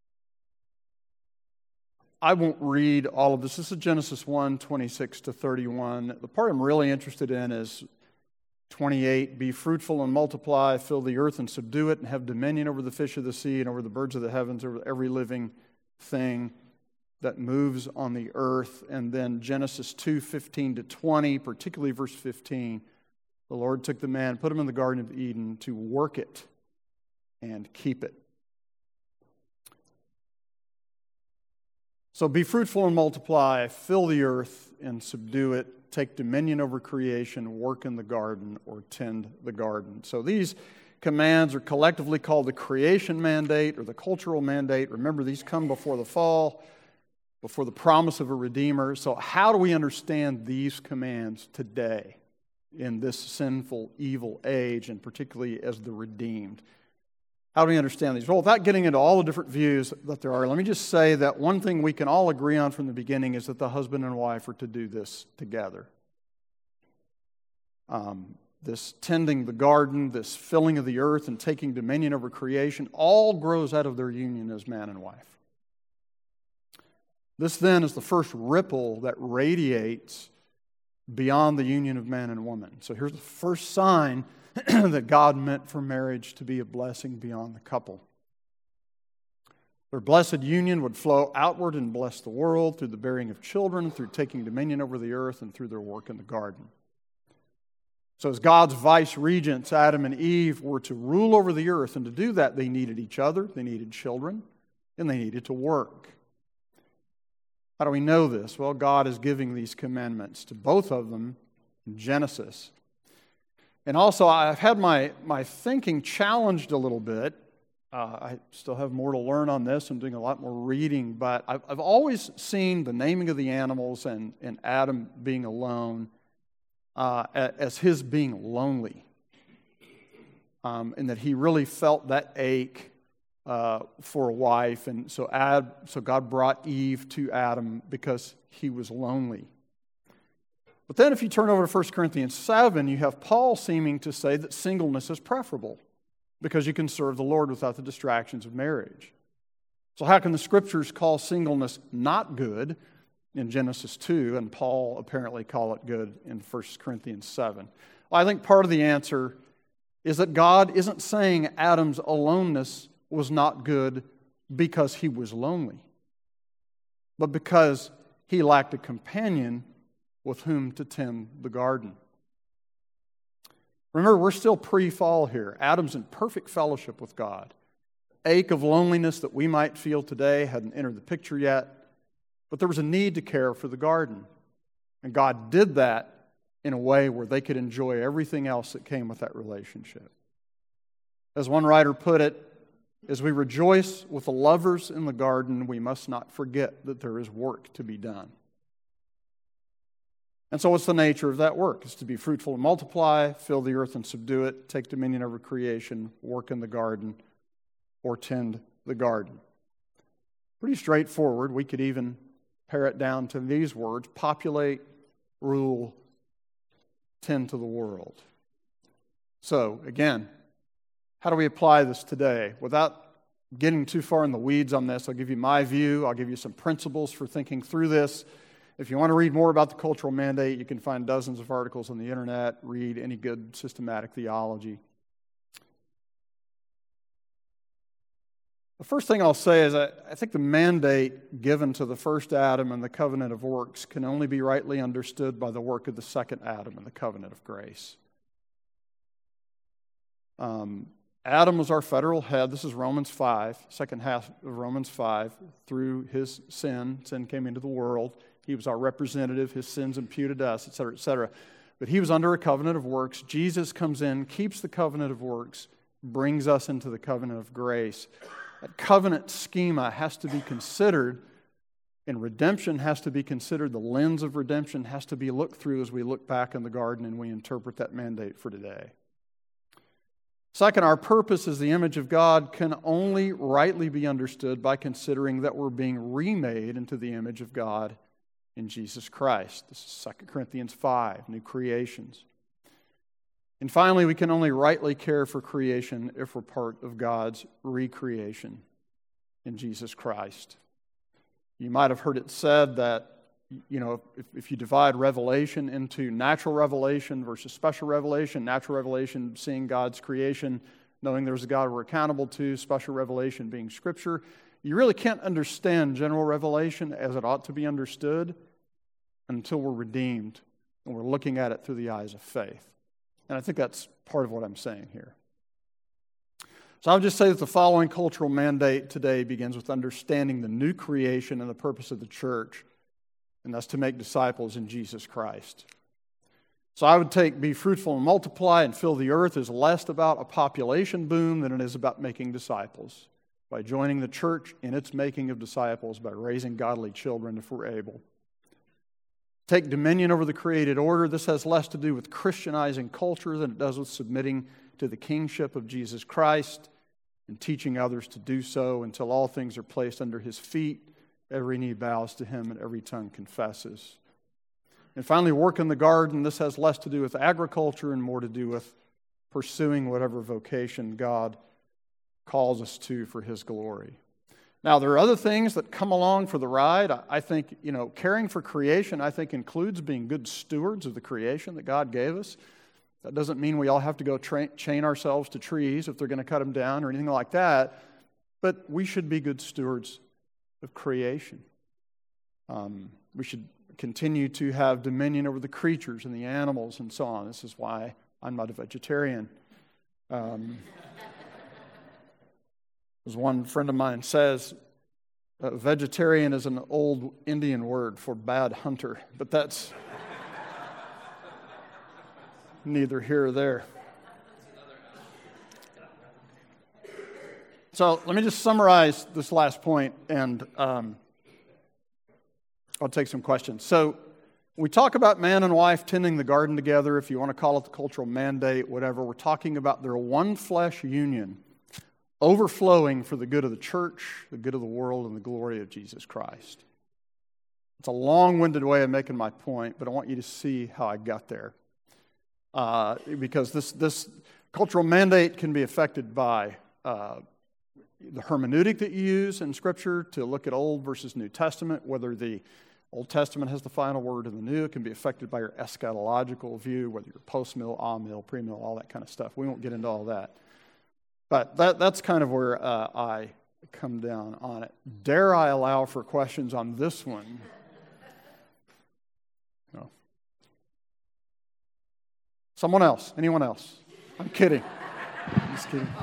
I won't read all of this. This is Genesis one, twenty-six to thirty-one. The part I'm really interested in is twenty-eight, be fruitful and multiply, fill the earth and subdue it, and have dominion over the fish of the sea and over the birds of the heavens, over every living thing that moves on the earth. And then Genesis two, fifteen to twenty, particularly verse fifteen, the Lord took the man, put him in the Garden of Eden to work it and keep it. So be fruitful and multiply, fill the earth and subdue it, take dominion over creation, work in the garden, or tend the garden. So these commands are collectively called the creation mandate or the cultural mandate. Remember, these come before the fall, before the promise of a Redeemer. So how do we understand these commands today in this sinful, evil age, and particularly as the redeemed? How do we understand these? Well, without getting into all the different views that there are, let me just say that one thing we can all agree on from the beginning is that the husband and wife are to do this together. Um, this tending the garden, this filling of the earth and taking dominion over creation, all grows out of their union as man and wife. This then is the first ripple that radiates beyond the union of man and woman. So here's the first sign that God meant for marriage to be a blessing beyond the couple. Their blessed union would flow outward and bless the world through the bearing of children, through taking dominion over the earth, and through their work in the garden. So as God's vice regents, Adam and Eve were to rule over the earth, and to do that they needed each other, they needed children, and they needed to work. How do we know this? Well, God is giving these commandments to both of them in Genesis. And also, I've had my, my thinking challenged a little bit. Uh, I still have more to learn on this. I'm doing a lot more reading. But I've, I've always seen the naming of the animals and, and Adam being alone uh, as his being lonely. Um, and that he really felt that ache uh, for a wife. And so, Ad, so God brought Eve to Adam because he was lonely. But then if you turn over to First Corinthians seven, you have Paul seeming to say that singleness is preferable because you can serve the Lord without the distractions of marriage. So how can the Scriptures call singleness not good in Genesis two and Paul apparently call it good in First Corinthians seven? Well, I think part of the answer is that God isn't saying Adam's aloneness was not good because he was lonely, but because he lacked a companion with whom to tend the garden. Remember, we're still pre-fall here. Adam's in perfect fellowship with God. Ache of loneliness that we might feel today hadn't entered the picture yet, but there was a need to care for the garden. And God did that in a way where they could enjoy everything else that came with that relationship. As one writer put it, as we rejoice with the lovers in the garden, we must not forget that there is work to be done. And so what's the nature of that work? It's to be fruitful and multiply, fill the earth and subdue it, take dominion over creation, work in the garden, or tend the garden. Pretty straightforward. We could even pare it down to these words: populate, rule, tend to the world. So, again, how do we apply this today? Without getting too far in the weeds on this, I'll give you my view. I'll give you some principles for thinking through this. If you want to read more about the cultural mandate, you can find dozens of articles on the internet. Read any good systematic theology. The first thing I'll say is I, I think the mandate given to the first Adam and the covenant of works can only be rightly understood by the work of the second Adam and the covenant of grace. Um, Adam was our federal head. This is Romans five, second half of Romans five. Through his sin, sin came into the world. He was our representative. His sins imputed to us, et cetera, et cetera. But he was under a covenant of works. Jesus comes in, keeps the covenant of works, brings us into the covenant of grace. That covenant schema has to be considered, and redemption has to be considered. The lens of redemption has to be looked through as we look back in the garden and we interpret that mandate for today. Second, our purpose as the image of God can only rightly be understood by considering that we're being remade into the image of God in Jesus Christ. This is Second Corinthians five, new creations. And finally, we can only rightly care for creation if we're part of God's recreation in Jesus Christ. You might have heard it said that, you know, if, if you divide revelation into natural revelation versus special revelation, natural revelation seeing God's creation, knowing there's a God we're accountable to, special revelation being Scripture, you really can't understand general revelation as it ought to be understood until we're redeemed and we're looking at it through the eyes of faith. And I think that's part of what I'm saying here. So I would just say that the following cultural mandate today begins with understanding the new creation and the purpose of the church, and that's to make disciples in Jesus Christ. So I would take be fruitful and multiply and fill the earth is less about a population boom than it is about making disciples, by joining the church in its making of disciples, by raising godly children if we're able. Take dominion over the created order. This has less to do with Christianizing culture than it does with submitting to the kingship of Jesus Christ and teaching others to do so until all things are placed under his feet, every knee bows to him and every tongue confesses. And finally, work in the garden. This has less to do with agriculture and more to do with pursuing whatever vocation God calls us to for his glory. Now, there are other things that come along for the ride. I think, you know, caring for creation, I think, includes being good stewards of the creation that God gave us. That doesn't mean we all have to go tra- chain ourselves to trees if they're going to cut them down or anything like that. But we should be good stewards of creation. Um, we should continue to have dominion over the creatures and the animals and so on. This is why I'm not a vegetarian. Um, as one friend of mine says, uh, vegetarian is an old Indian word for bad hunter, but that's neither here or there. So let me just summarize this last point, and um, I'll take some questions. So we talk about man and wife tending the garden together, if you want to call it the cultural mandate, whatever. We're talking about their one flesh union, overflowing for the good of the church, the good of the world, and the glory of Jesus Christ. It's a long-winded way of making my point, but I want you to see how I got there. Uh, because this, this cultural mandate can be affected by uh, the hermeneutic that you use in Scripture to look at Old versus New Testament, whether the Old Testament has the final word in the New. It can be affected by your eschatological view, whether you're post-mill, a-mill, pre-mill, all that kind of stuff. We won't get into all that. But that, that's kind of where uh, I come down on it. Dare I allow for questions on this one? No. Someone else? Anyone else? I'm kidding. I'm just kidding.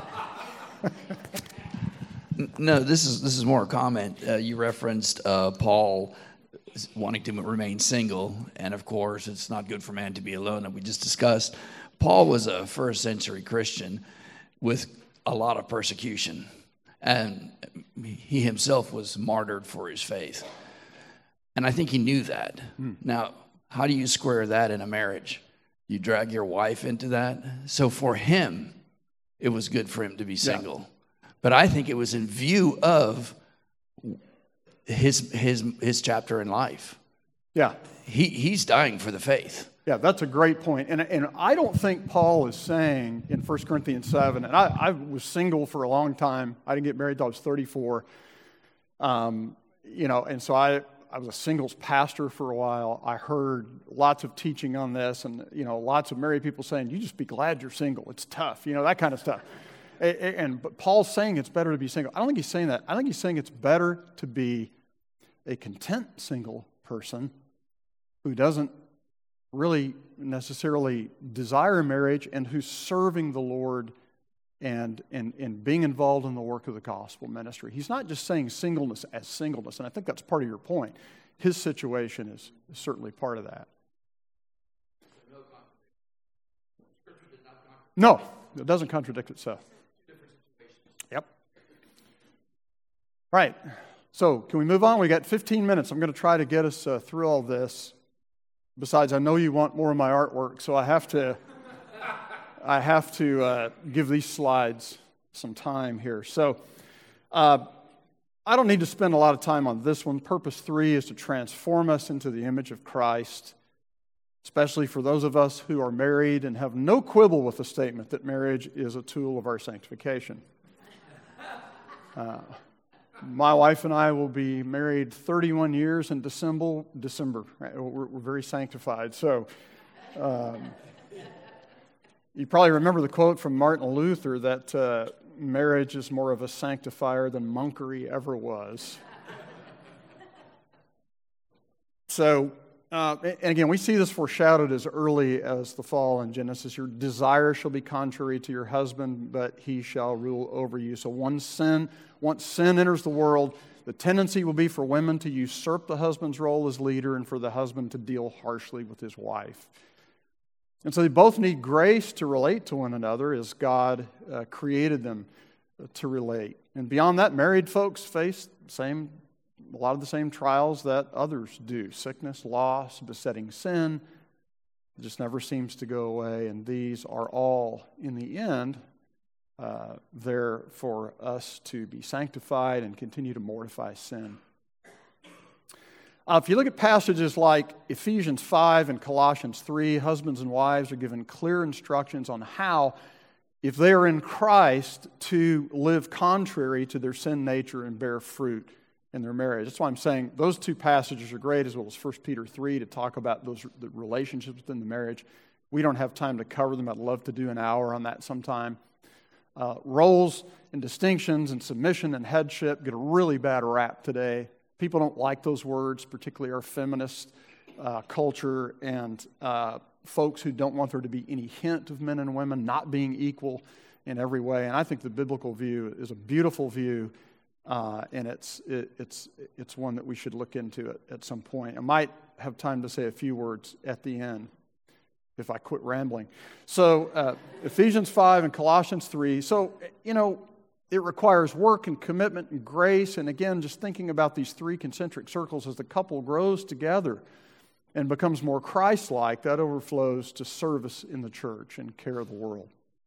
No, this is this is more a comment. Uh, you referenced uh, Paul wanting to remain single, and of course, it's not good for man to be alone, that we just discussed. Paul was a first century Christian with a lot of persecution, and he himself was martyred for his faith. And I think he knew that. Mm. Now, how do you square that in a marriage? You drag your wife into that? So for him, it was good for him to be single. Yeah. But I think it was in view of his his his chapter in life. Yeah. He he's dying for the faith. Yeah, that's a great point. And, and I don't think Paul is saying in First Corinthians seven, and I, I was single for a long time. I didn't get married until I was thirty-four. Um, you know, and so I, I was a singles pastor for a while. I heard lots of teaching on this and, you know, lots of married people saying, you just be glad you're single. It's tough, you know, that kind of stuff. And, and but Paul's saying it's better to be single. I don't think he's saying that. I think he's saying it's better to be a content single person who doesn't really necessarily desire marriage and who's serving the Lord and, and, and being involved in the work of the gospel ministry. He's not just saying singleness as singleness, and I think that's part of your point. His situation is, is certainly part of that. No, it doesn't contradict itself. Yep. Right. So can we move on? We got fifteen minutes. I'm going to try to get us uh, through all this. Besides, I know you want more of my artwork, so I have to I have to uh, give these slides some time here. So uh, I don't need to spend a lot of time on this one. Purpose three is to transform us into the image of Christ, especially for those of us who are married and have no quibble with the statement that marriage is a tool of our sanctification. Uh, my wife and I will be married thirty-one years in December. December, right? we're, we're very sanctified. So, um, you probably remember the quote from Martin Luther that uh, marriage is more of a sanctifier than monkery ever was. So, uh, and again, we see this foreshadowed as early as the fall in Genesis. Your desire shall be contrary to your husband, but he shall rule over you. So once sin, once sin enters the world, the tendency will be for women to usurp the husband's role as leader and for the husband to deal harshly with his wife. And so they both need grace to relate to one another as God uh, created them to relate. And beyond that, married folks face same, a lot of the same trials that others do. Sickness, loss, besetting sin. It just never seems to go away. And these are all, in the end, uh, there for us to be sanctified and continue to mortify sin. Uh, if you look at passages like Ephesians five and Colossians three, husbands and wives are given clear instructions on how, if they are in Christ, to live contrary to their sin nature and bear fruit in their marriage. That's why I'm saying those two passages are great, as well as First Peter three, to talk about those the relationships within the marriage. We don't have time to cover them. I'd love to do an hour on that sometime. Uh, roles and distinctions and submission and headship get a really bad rap today. People don't like those words, particularly our feminist uh, culture and uh, folks who don't want there to be any hint of men and women not being equal in every way. And I think the biblical view is a beautiful view, uh, and it's it, it's it's one that we should look into at, at some point. I might have time to say a few words at the end if I quit rambling. So uh, Ephesians five and Colossians three. So, you know, it requires work and commitment and grace. And again, just thinking about these three concentric circles as the couple grows together and becomes more Christ-like, that overflows to service in the church and care of the world.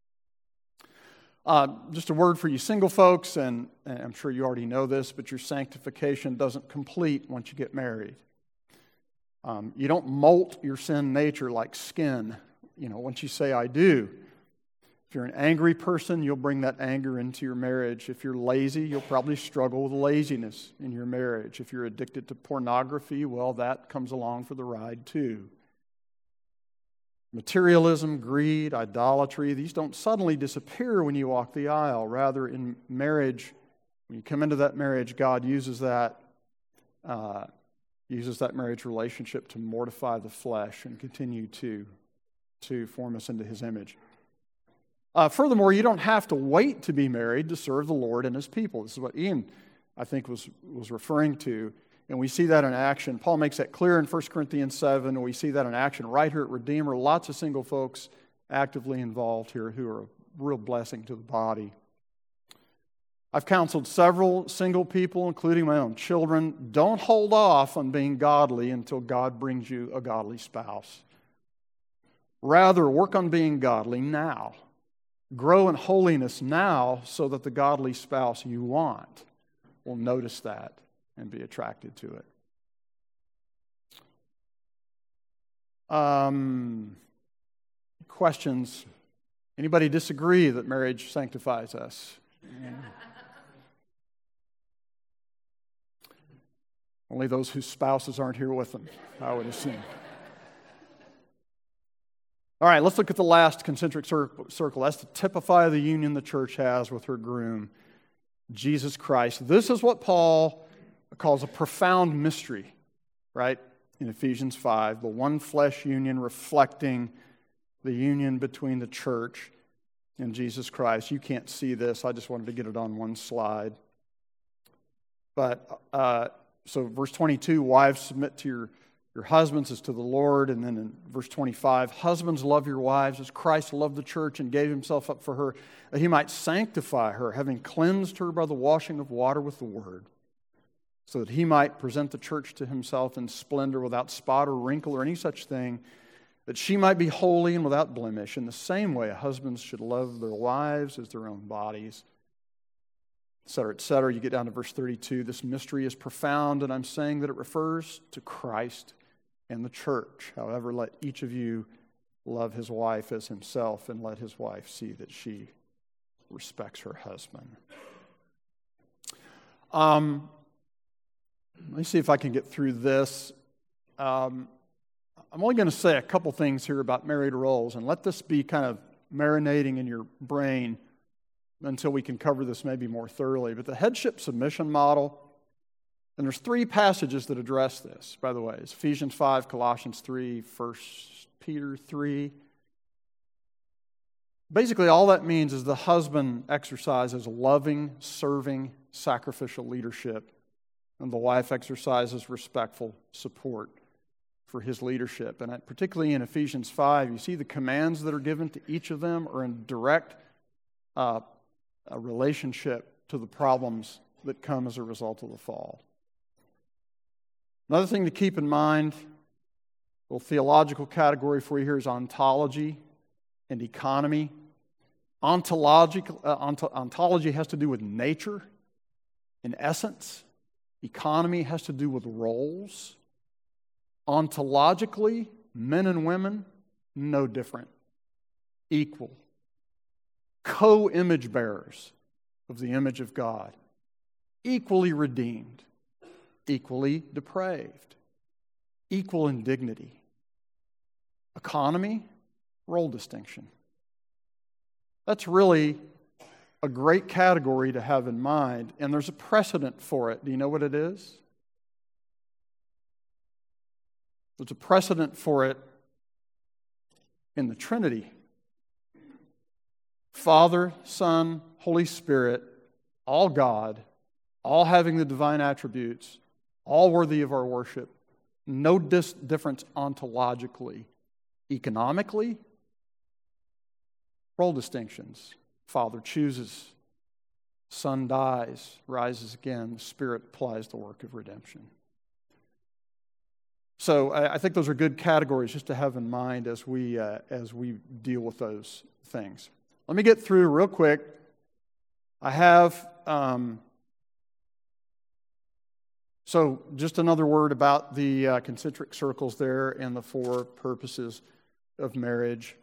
Uh, just a word for you single folks, and, and I'm sure you already know this, but your sanctification doesn't complete once you get married. Um, you don't molt your sin nature like skin, you know, once you say, I do. If you're an angry person, you'll bring that anger into your marriage. If you're lazy, you'll probably struggle with laziness in your marriage. If you're addicted to pornography, well, that comes along for the ride too. Materialism, greed, idolatry, these don't suddenly disappear when you walk the aisle. Rather, in marriage, when you come into that marriage, God uses that uh, uses that marriage relationship to mortify the flesh and continue to, to form us into His image. Uh, furthermore, you don't have to wait to be married to serve the Lord and His people. This is what Ian, I think, was, was referring to. And we see that in action. Paul makes that clear in First Corinthians seven, and we see that in action right here at Redeemer. Lots of single folks actively involved here who are a real blessing to the body. I've counseled several single people, including my own children. Don't hold off on being godly until God brings you a godly spouse. Rather, work on being godly now. Grow in holiness now so that the godly spouse you want will notice that and be attracted to it. Um, questions? Anybody disagree that marriage sanctifies us? Yeah. Only those whose spouses aren't here with them, I would assume. All right, let's look at the last concentric circle. That's to typify the union the church has with her groom, Jesus Christ. This is what Paul calls a profound mystery, right? In Ephesians five, the one flesh union reflecting the union between the church and Jesus Christ. You can't see this. I just wanted to get it on one slide. But, uh, so verse twenty-two, wives, submit to your, your husbands as to the Lord. And then in verse twenty-five, husbands, love your wives as Christ loved the church and gave Himself up for her, that He might sanctify her, having cleansed her by the washing of water with the word, so that He might present the church to Himself in splendor, without spot or wrinkle or any such thing, that she might be holy and without blemish. In the same way, husbands should love their wives as their own bodies. et cetera, et cetera. You get down to verse thirty-two. This mystery is profound, and I'm saying that it refers to Christ and the church. However, let each of you love his wife as himself, and let his wife see that she respects her husband. Um, let me see if I can get through this. Um, I'm only going to say a couple things here about married roles, and let this be kind of marinating in your brain until we can cover this maybe more thoroughly. But the headship submission model, and there's three passages that address this, by the way. It's Ephesians five, Colossians three, First Peter three. Basically, all that means is the husband exercises loving, serving, sacrificial leadership, and the wife exercises respectful support for his leadership. And particularly in Ephesians five, you see the commands that are given to each of them are in direct uh, a relationship to the problems that come as a result of the fall. Another thing to keep in mind, a little theological category for you here is ontology and economy. Ontological, uh, ont- ontology has to do with nature, in essence. Economy has to do with roles. Ontologically, men and women, no different. Equal. Co-image bearers of the image of God. Equally redeemed. Equally depraved. Equal in dignity. Economy, role distinction. That's really a great category to have in mind, and there's a precedent for it. Do you know what it is? There's a precedent for it in the Trinity. Father, Son, Holy Spirit, all God, all having the divine attributes, all worthy of our worship. No dis- difference ontologically. Economically, role distinctions. Father chooses, Son dies, rises again, the Spirit applies the work of redemption. So I think those are good categories just to have in mind as we uh, as we deal with those things. Let me get through real quick. I have um, so just another word about the uh, concentric circles there and the four purposes of marriage.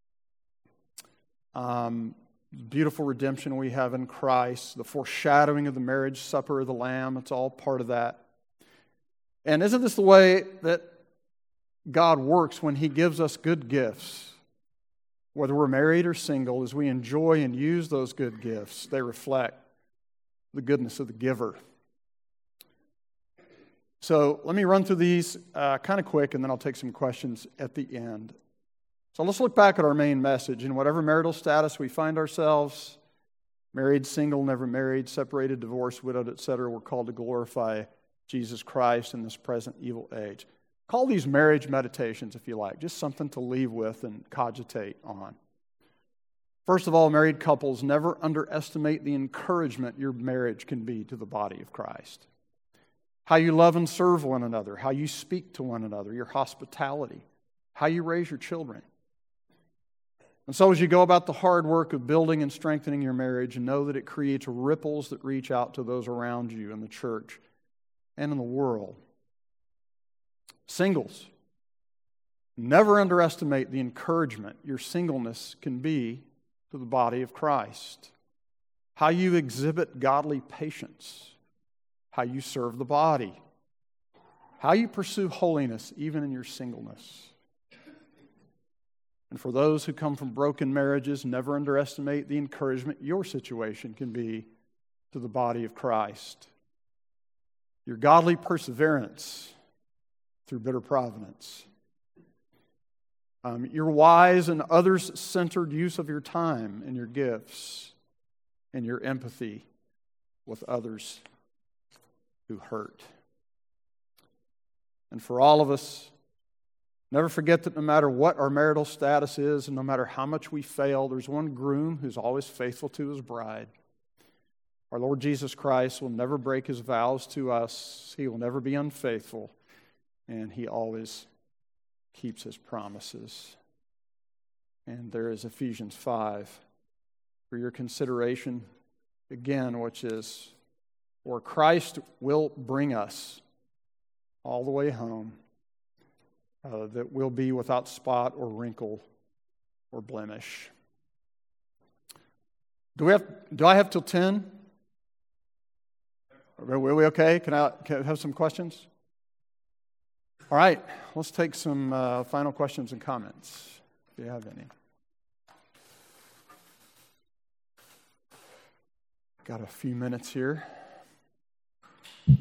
Um, beautiful redemption we have in Christ, the foreshadowing of the marriage supper of the Lamb, it's all part of that. And isn't this the way that God works when He gives us good gifts? Whether we're married or single, as we enjoy and use those good gifts, they reflect the goodness of the giver. So let me run through these uh, kind of quick, and then I'll take some questions at the end. So let's look back at our main message. In whatever marital status we find ourselves, married, single, never married, separated, divorced, widowed, et cetera, we're called to glorify Jesus Christ in this present evil age. Call these marriage meditations, if you like, just something to leave with and cogitate on. First of all, married couples, never underestimate the encouragement your marriage can be to the body of Christ. How you love and serve one another, how you speak to one another, your hospitality, how you raise your children. And so as you go about the hard work of building and strengthening your marriage, know that it creates ripples that reach out to those around you in the church and in the world. Singles, never underestimate the encouragement your singleness can be to the body of Christ. How you exhibit godly patience, how you serve the body, how you pursue holiness even in your singleness. And for those who come from broken marriages, never underestimate the encouragement your situation can be to the body of Christ. Your godly perseverance through bitter providence. Um, your wise and others-centered use of your time and your gifts and your empathy with others who hurt. And for all of us, never forget that no matter what our marital status is and no matter how much we fail, there's one groom who's always faithful to his bride. Our Lord Jesus Christ will never break His vows to us. He will never be unfaithful, and He always keeps His promises. And there is Ephesians five for your consideration. again, which is where Christ will bring us all the way home, uh, that we'll be without spot or wrinkle or blemish. Do we have? Do I have till ten? Are we okay? Can I, can I have some questions? All right, let's take some uh, final questions and comments, if you have any. Got a few minutes here. I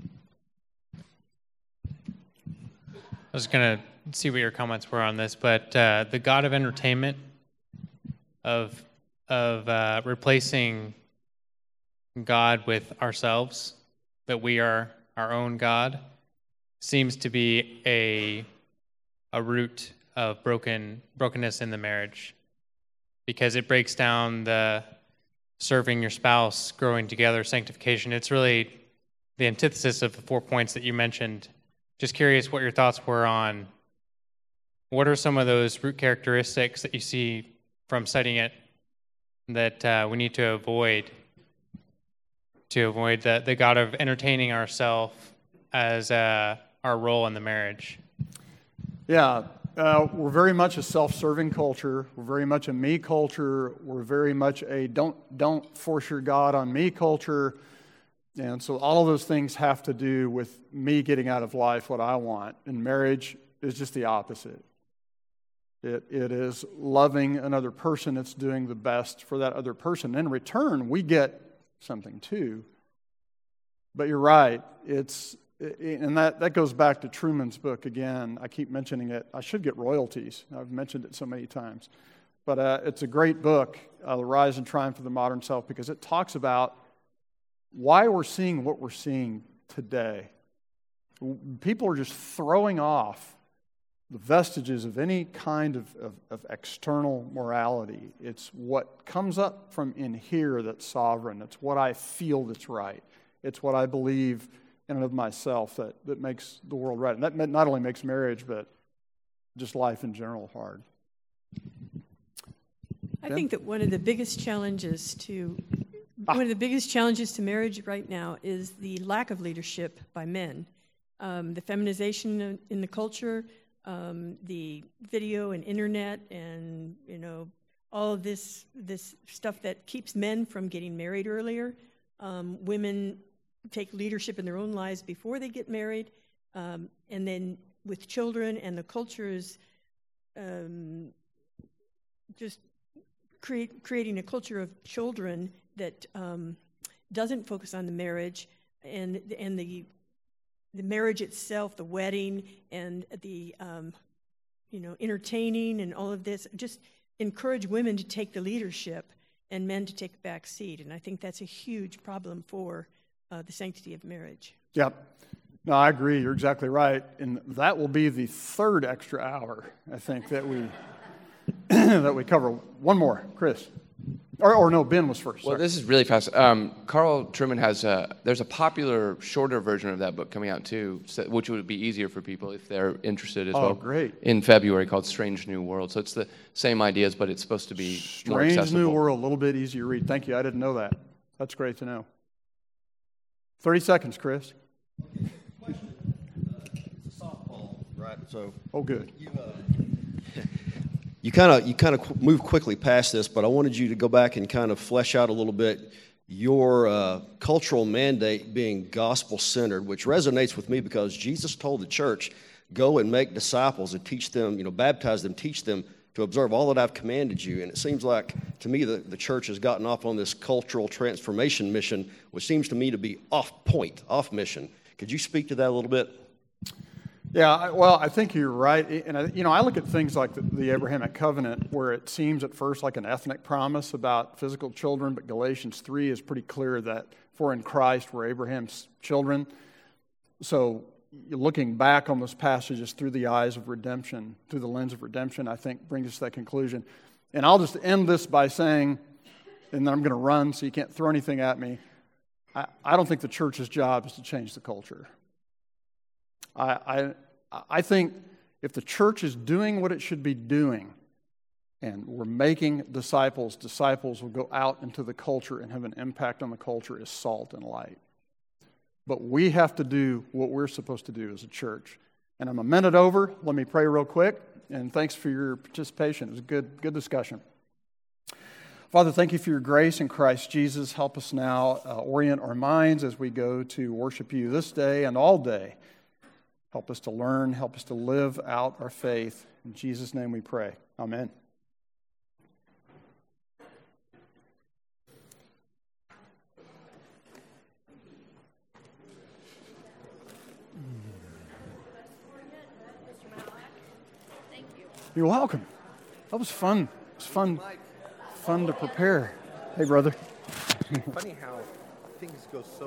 was going to see what your comments were on this, but uh, the God of entertainment, of of uh, replacing God with ourselves, that we are our own God, seems to be a a root of broken brokenness in the marriage, because it breaks down the serving your spouse, growing together, sanctification. It's really the antithesis of the four points that you mentioned. Just curious what your thoughts were on what are some of those root characteristics that you see from studying it that uh, we need to avoid to avoid the, the God of entertaining ourselves as uh, our role in the marriage? Yeah, uh, we're very much a self-serving culture. We're very much a me culture. We're very much a don't don't force your God on me culture. And so all of those things have to do with me getting out of life what I want. And marriage is just the opposite. It it is loving another person. It's doing the best for that other person. In return, we get something too. But you're right. It's and that, that goes back to Truman's book again. I keep mentioning it. I should get royalties. I've mentioned it so many times. But uh, it's a great book, uh, The Rise and Triumph of the Modern Self, because it talks about why we're seeing what we're seeing today. People are just throwing off the vestiges of any kind of, of, of external morality. It's what comes up from in here that's sovereign. It's what I feel that's right. It's what I believe in and of myself that, that makes the world right. And that not only makes marriage, but just life in general hard. I Ben? think that one of the biggest challenges to ah. one of the biggest challenges to marriage right now is the lack of leadership by men. Um, the feminization in the culture, um, the video and internet, and you know all of this this stuff that keeps men from getting married earlier. Um, women take leadership in their own lives before they get married, um, and then with children, and the culture is um, just create, creating a culture of children that um, doesn't focus on the marriage and and the the marriage itself, the wedding, and the um, you know entertaining and all of this. Just encourage women to take the leadership and men to take a back seat, and I think that's a huge problem for uh, the sanctity of marriage. Yep. No, I agree. You're exactly right, and that will be the third extra hour, I think, that we that we cover. One more, Chris. Or, or no, Ben was first. Well, Sorry. this is really fast. Um, Carl Trueman has a, there's a popular, shorter version of that book coming out too, so, which would be easier for people if they're interested as oh, well. Oh, great. In February, called Strange New World. So it's the same ideas, but it's supposed to be Strange more accessible. Strange New World, a little bit easier to read. Thank you. I didn't know that. That's great to know. thirty seconds, Chris. Okay. Question. Uh, it's a softball, right? So. Oh, good. You, uh, You kind of you kind of move quickly past this, but I wanted you to go back and kind of flesh out a little bit your uh, cultural mandate being gospel-centered, which resonates with me because Jesus told the church, go and make disciples and teach them, you know, baptize them, teach them to observe all that I've commanded you. And it seems like, to me, the, the church has gotten off on this cultural transformation mission, which seems to me to be off point, off mission. Could you speak to that a little bit? Yeah, well, I think you're right. And, I, you know, I look at things like the, the Abrahamic covenant where it seems at first like an ethnic promise about physical children, but Galatians three is pretty clear that for in Christ we're Abraham's children. So looking back on those passages through the eyes of redemption, through the lens of redemption, I think brings us to that conclusion. And I'll just end this by saying, and then I'm going to run so you can't throw anything at me, I, I don't think the church's job is to change the culture. I, I I think if the church is doing what it should be doing, and we're making disciples. Disciples will go out into the culture and have an impact on the culture as salt and light. But we have to do what we're supposed to do as a church. And I'm a minute over. Let me pray real quick. And thanks for your participation. It was a good, good discussion. Father, thank you for your grace in Christ Jesus. Help us now uh, orient our minds as we go to worship you this day and all day. Help us to learn. Help us to live out our faith. In Jesus' name we pray. Amen. You're welcome. That was fun. It was fun, fun to prepare. Hey, brother. Funny how things go so.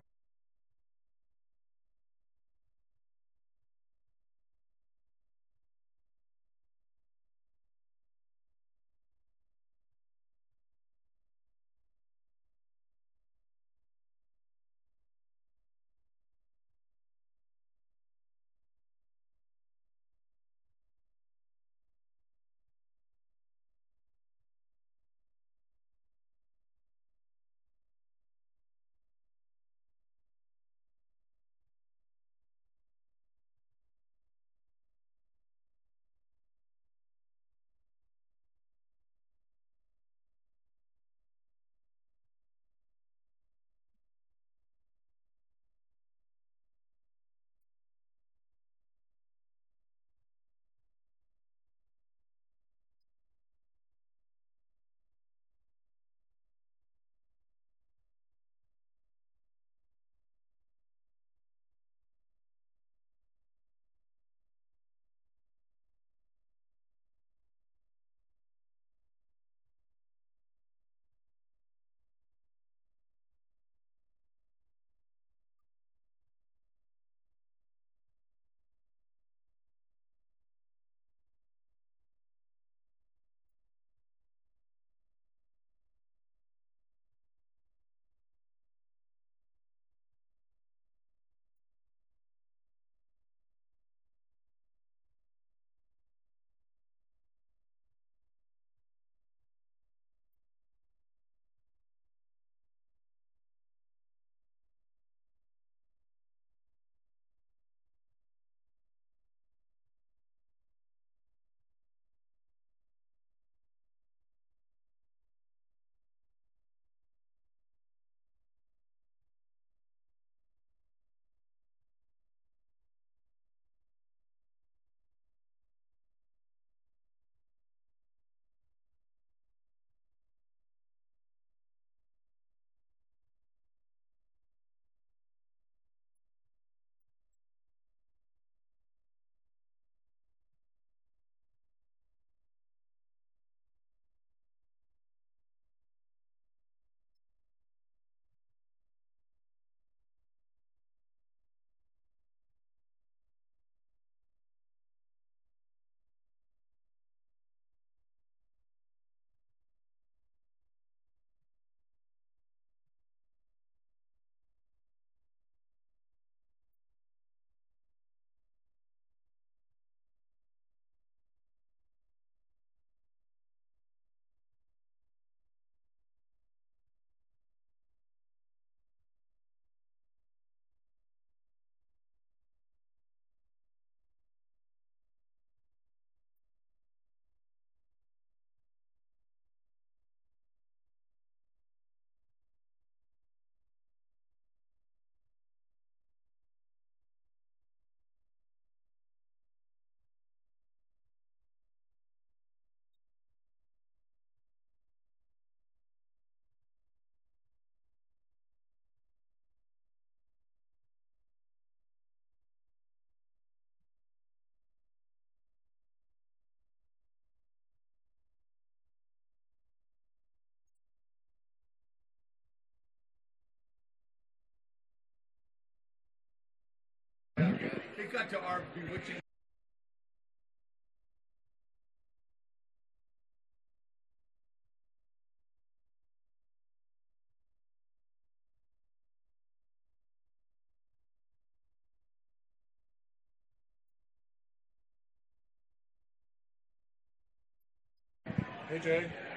It got to our bewitching. Hey, Jay.